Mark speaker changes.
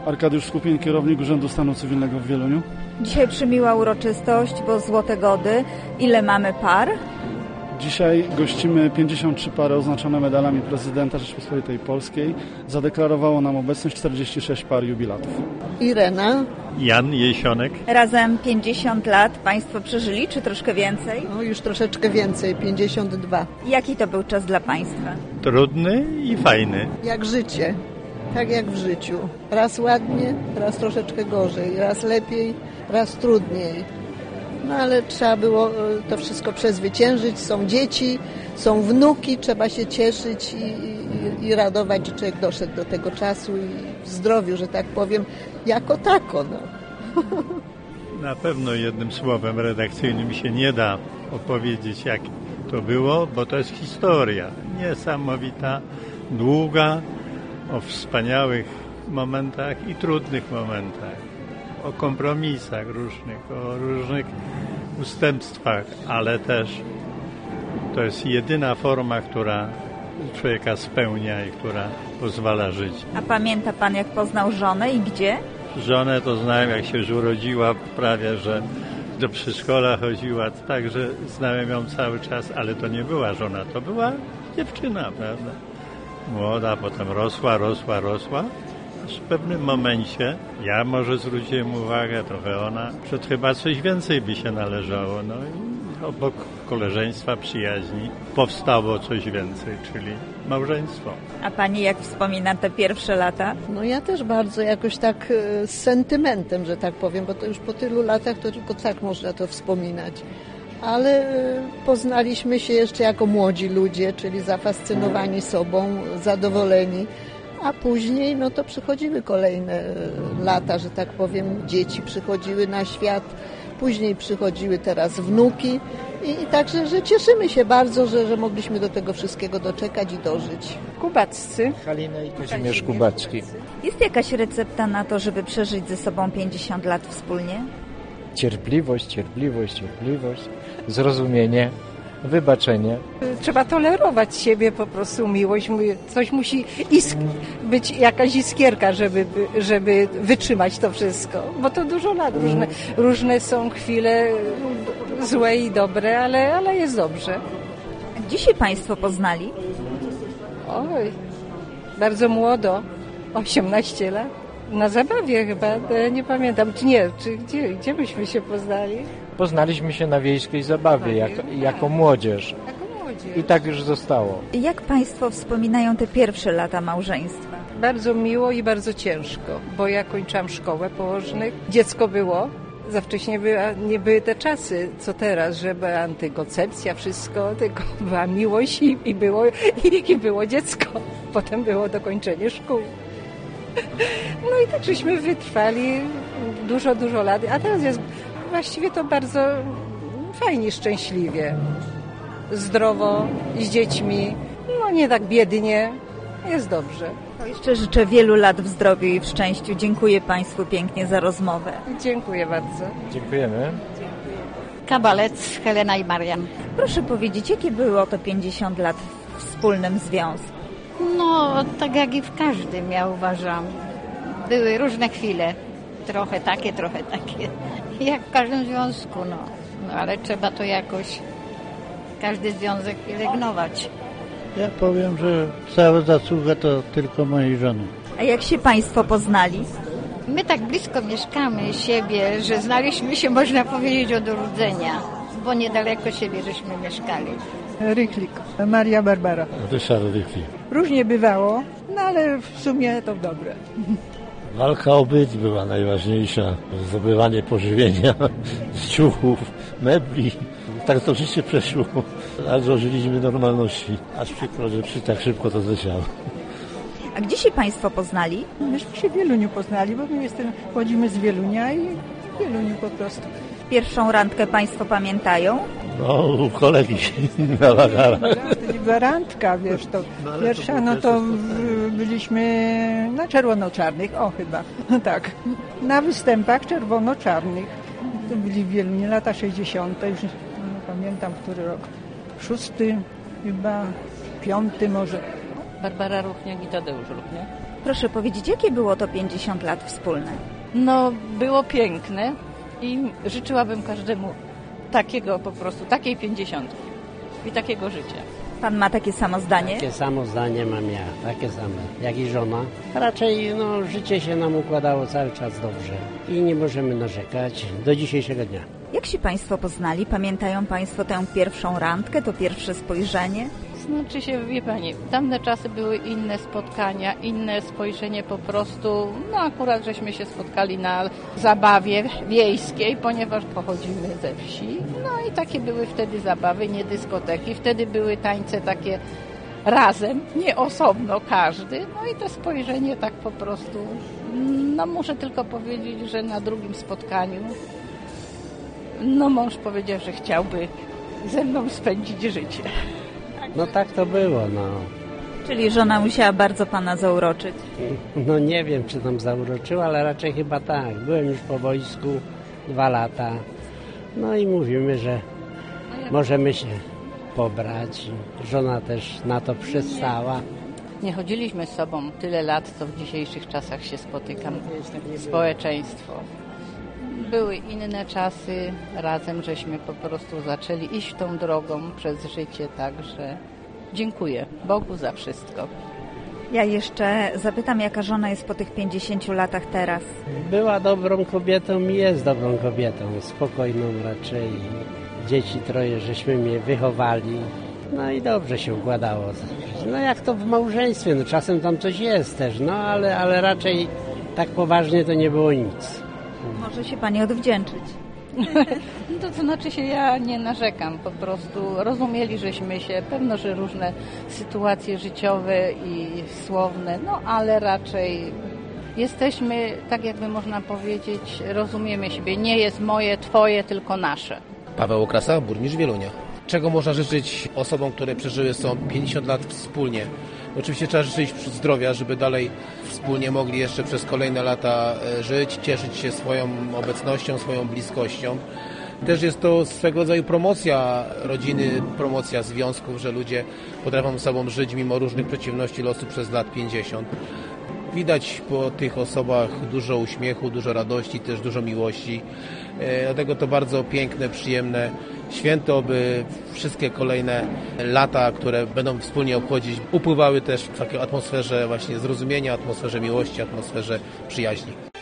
Speaker 1: Arkadiusz Skupin, kierownik Urzędu Stanu Cywilnego w Wieluniu.
Speaker 2: Dzisiaj przymiła uroczystość, bo Złote Gody. Ile mamy par?
Speaker 1: Dzisiaj gościmy 53 pary oznaczone medalami prezydenta Rzeczypospolitej Polskiej. Zadeklarowało nam obecność 46 par jubilatów.
Speaker 3: Irena.
Speaker 4: Jan Jesionek.
Speaker 2: Razem 50 lat Państwo przeżyli, czy troszkę więcej?
Speaker 3: No już troszeczkę więcej, 52.
Speaker 2: Jaki to był czas dla Państwa?
Speaker 4: Trudny i fajny.
Speaker 3: Jak życie, tak jak w życiu. Raz ładnie, raz troszeczkę gorzej, raz lepiej, raz trudniej. No ale trzeba było to wszystko przezwyciężyć. Są dzieci, są wnuki, trzeba się cieszyć i radować, że człowiek doszedł do tego czasu i w zdrowiu, że tak powiem, jako tako. No.
Speaker 4: Na pewno jednym słowem redakcyjnym się nie da opowiedzieć, jak to było, bo to jest historia niesamowita, długa, o wspaniałych momentach i trudnych momentach, o kompromisach różnych, o różnych ustępstwach, ale też to jest jedyna forma, która człowieka spełnia i która pozwala żyć.
Speaker 2: A pamięta Pan, jak poznał żonę i gdzie?
Speaker 4: Żonę to znałem, jak się już urodziła, prawie że do przedszkola chodziła, także znałem ją cały czas, ale to nie była żona, to była dziewczyna, prawda? Młoda, potem rosła. Aż w pewnym momencie ja może zwróciłem uwagę, trochę ona, że chyba coś więcej by się należało. No i obok koleżeństwa, przyjaźni powstało coś więcej, czyli małżeństwo.
Speaker 2: A Pani jak wspomina te pierwsze lata?
Speaker 3: No ja też bardzo jakoś tak z sentymentem, że tak powiem, bo to już po tylu latach to tylko tak można to wspominać. Ale poznaliśmy się jeszcze jako młodzi ludzie, czyli zafascynowani sobą, zadowoleni. A później no to przychodziły kolejne lata, że tak powiem, dzieci przychodziły na świat, później przychodziły teraz wnuki i także, że cieszymy się bardzo, że mogliśmy do tego wszystkiego doczekać i dożyć.
Speaker 5: Kubaccy.
Speaker 6: Halina i Kazimierz Kubacki.
Speaker 2: Jest jakaś recepta na to, żeby przeżyć ze sobą 50 lat wspólnie?
Speaker 6: Cierpliwość, zrozumienie, wybaczenie.
Speaker 5: Trzeba tolerować siebie, po prostu miłość. Coś musi być jakaś iskierka, żeby wytrzymać to wszystko. Bo to dużo lat. Różne są chwile złe i dobre, ale jest dobrze.
Speaker 2: Gdzie się Państwo poznali?
Speaker 5: Oj, bardzo młodo. 18 lat. Na zabawie chyba, nie pamiętam. Gdzie myśmy się poznali?
Speaker 6: Poznaliśmy się na wiejskiej zabawie jako młodzież. I tak już zostało.
Speaker 2: Jak Państwo wspominają te pierwsze lata małżeństwa?
Speaker 5: Bardzo miło i bardzo ciężko, bo ja kończyłam szkołę położnych. Dziecko było, za wcześnie nie były te czasy, co teraz, że była antykoncepcja, wszystko, tylko była miłość i było dziecko. Potem było dokończenie szkół. No i tak żeśmy wytrwali dużo lat, a teraz jest właściwie to bardzo fajnie, szczęśliwie, zdrowo, z dziećmi, no nie tak biednie, jest dobrze.
Speaker 2: To jeszcze życzę wielu lat w zdrowiu i w szczęściu. Dziękuję Państwu pięknie za rozmowę.
Speaker 5: Dziękuję bardzo.
Speaker 6: Dziękujemy.
Speaker 7: Kabalec, Helena i Marian.
Speaker 2: Proszę powiedzieć, jakie było to 50 lat w wspólnym związku?
Speaker 7: No, tak jak i w każdym, ja uważam. Były różne chwile. Trochę takie. Jak w każdym związku, no ale trzeba to jakoś, każdy związek pielęgnować.
Speaker 8: Ja powiem, że cała zasługa to tylko mojej żony.
Speaker 2: A jak się Państwo poznali?
Speaker 7: My tak blisko mieszkamy siebie, że znaliśmy się, można powiedzieć, od urodzenia, bo niedaleko siebie żeśmy mieszkali.
Speaker 9: Rychlik, Maria Barbara.
Speaker 10: Ryszard Rychlik.
Speaker 9: Różnie bywało, no ale w sumie to dobre.
Speaker 10: Walka o byt była najważniejsza. Zdobywanie pożywienia, ciuchów, mebli. Tak to życie przeszło. Aż dożyliśmy normalności. Aż przykro, że tak szybko to zleciało.
Speaker 2: A gdzie się Państwo poznali?
Speaker 9: Myśmy się w Wieluniu poznali, bo my pochodzimy z Wielunia i w Wieluniu po prostu.
Speaker 2: Pierwszą randkę Państwo pamiętają?
Speaker 10: No, u kolegi na wagarach.
Speaker 9: To nie była randka, wiesz, to pierwsza, no to byliśmy na czerwono-czarnych, chyba, tak. Na występach czerwono-czarnych. To byli w Wielunie, lata 60., już nie pamiętam, który rok. 6 chyba, 5 może.
Speaker 11: Barbara Ruchniak i Tadeusz Ruchniak.
Speaker 2: Proszę powiedzieć, jakie było to 50 lat wspólne?
Speaker 11: No, było piękne i życzyłabym każdemu takiego po prostu, takiej 50 i takiego życia.
Speaker 2: Pan ma takie samo zdanie?
Speaker 12: Takie samo zdanie mam ja, takie same, jak i żona. Raczej życie się nam układało cały czas dobrze i nie możemy narzekać do dzisiejszego dnia.
Speaker 2: Jak się Państwo poznali? Pamiętają Państwo tę pierwszą randkę, to pierwsze spojrzenie?
Speaker 11: Znaczy się, wie Pani, tamte czasy były inne spotkania, inne spojrzenie po prostu. No akurat żeśmy się spotkali na zabawie wiejskiej, ponieważ pochodzimy ze wsi. No i takie były wtedy zabawy, nie dyskoteki. Wtedy były tańce takie razem, nie osobno każdy. No i to spojrzenie tak po prostu, no muszę tylko powiedzieć, że na drugim spotkaniu mąż powiedział, że chciałby ze mną spędzić życie.
Speaker 12: No tak to było,
Speaker 2: Czyli żona musiała bardzo Pana zauroczyć?
Speaker 12: No nie wiem, czy tam zauroczyła, ale raczej chyba tak. Byłem już po wojsku 2 lata. No i mówimy, że możemy się pobrać. Żona też na to przystała.
Speaker 11: Nie chodziliśmy z sobą tyle lat, co w dzisiejszych czasach się spotykam. Społeczeństwo. Były inne czasy, razem żeśmy po prostu zaczęli iść tą drogą przez życie, także dziękuję Bogu za wszystko.
Speaker 2: Ja jeszcze zapytam, jaka żona jest po tych 50 latach teraz?
Speaker 12: Była dobrą kobietą i jest dobrą kobietą, spokojną raczej. Dzieci 3 żeśmy mnie wychowali, no i dobrze się układało. No jak to w małżeństwie, czasem tam coś jest też, ale raczej tak poważnie to nie było nic.
Speaker 2: Może się Pani odwdzięczyć.
Speaker 11: To znaczy się, ja nie narzekam, po prostu rozumieli żeśmy się, pewno, że różne sytuacje życiowe i słowne, ale raczej jesteśmy, tak jakby można powiedzieć, rozumiemy siebie, nie jest moje, twoje, tylko nasze.
Speaker 13: Paweł Okrasa, burmistrz Wielunia. Czego można życzyć osobom, które przeżyły 50 lat wspólnie? Oczywiście trzeba życzyć zdrowia, żeby dalej wspólnie mogli jeszcze przez kolejne lata żyć, cieszyć się swoją obecnością, swoją bliskością. Też jest to swego rodzaju promocja rodziny, promocja związków, że ludzie potrafią ze sobą żyć mimo różnych przeciwności losu przez lat 50. Widać po tych osobach dużo uśmiechu, dużo radości, też dużo miłości. Dlatego to bardzo piękne, przyjemne święto, by wszystkie kolejne lata, które będą wspólnie obchodzić, upływały też w takiej atmosferze właśnie zrozumienia, atmosferze miłości, atmosferze przyjaźni.